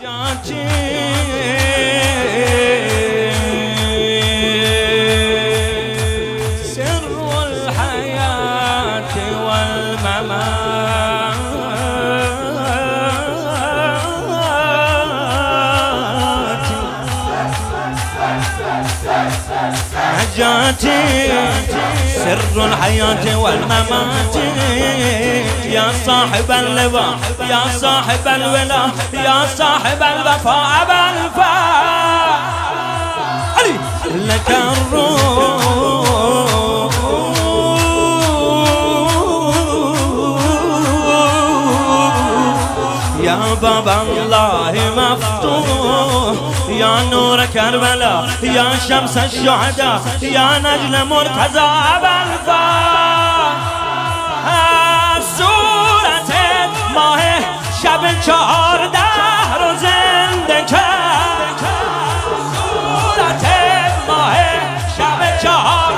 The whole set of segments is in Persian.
سر الحياة والممات نجاتي سر الحياة والممات يا صاحب اللواء يا صاحب الولاء يا صاحب الوفاء أبا الوفاء علي لك الروح يا باب الله مفتوح يا نور كربلاء يا شمس الشهداء يا نجل مرتضى أبا الوفاء صورت ماه شب 14 رو زنده کرد صورت ماه شب 14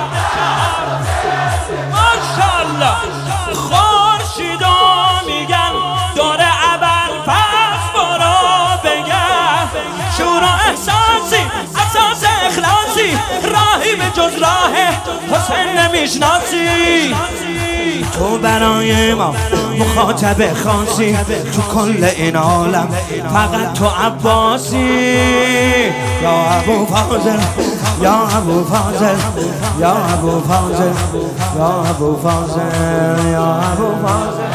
ماشاءالله خورشیدو میگن داره ابوالفضل برو بگن شور و احساسی اساس اخلاصی راهی به جز راه حسین نمیشناسی تو برای ما مخاطب خاصی تو کل این عالم فقط تو عباسی یا ابوالفضل یا ابوالفضل یا ابوالفضل یا ابوالفضل یا ابوالفضل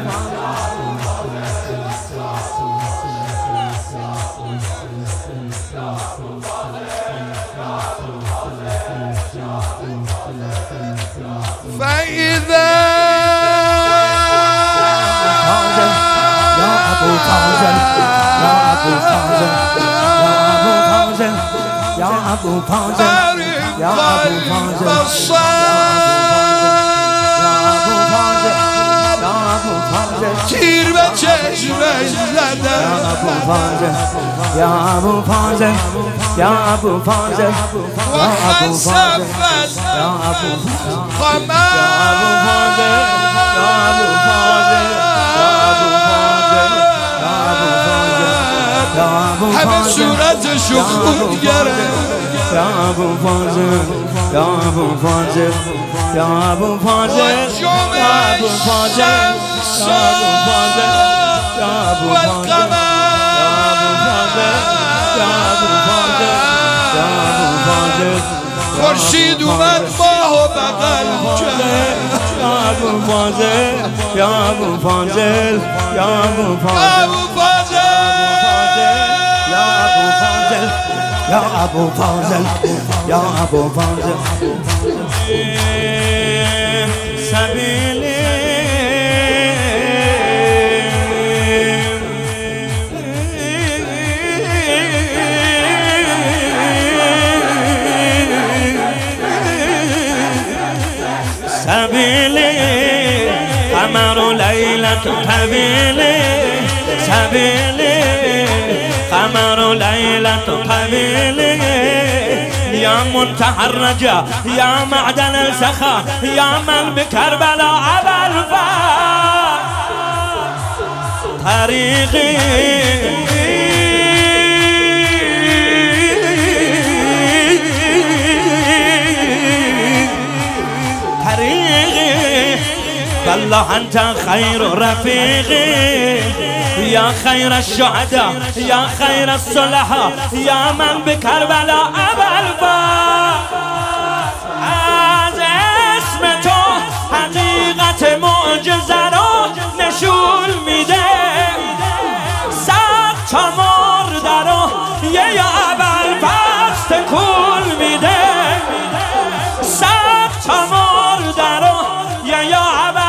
فإذا يا أبو فاضل يا أبو فاضل يا أبو فاضل يا أبو فاضل تیر به چشمش زدم يا أبو فاضل يا أبو فاضل وخسفت يا أبو همه صورتشو خون گرفت يا أبو فاضل يا أبو فاضل يا أبو فاضل يا أبو فاضل يا أبو فاضل يا أبو فاضل يا أبو فاضل يا أبو فاضل خورشید اومد ماهو بغل کرد يا أبو فاضل يا أبو فاضل يا أبو فاضل يا أبو فاضل يا أبو فاضل يا أبو فاضل سبيلي سبيلي قمر ليلة طويلة سبيلي قمر ليلة طويلة يا متحرجة يا معدن السخاء يا من بكربلاء أبا الوفاء طريقي والله أنت خير رفيقي يا خير الشهداء يا خير الصلحاء يا من بكربلاء أبا الوفاء از اسم تو حقیقت معجزه رو نشون میده صد تا مرده رو یا ابوالفضل تکون میده صد تا مرده رو یا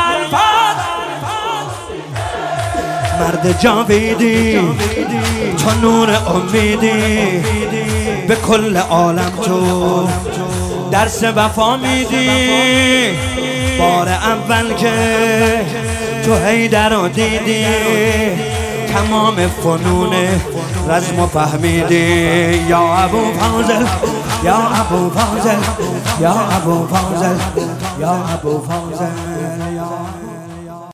مرد جاویدی تو نور امیدی به کل عالم تو درس وفا میدی بار اول که تو حیدر رو دیدی تمام فنون رزم و فهمیدی یا ابوالفضل یا ابوالفضل یا ابوالفضل یا ابوالفضل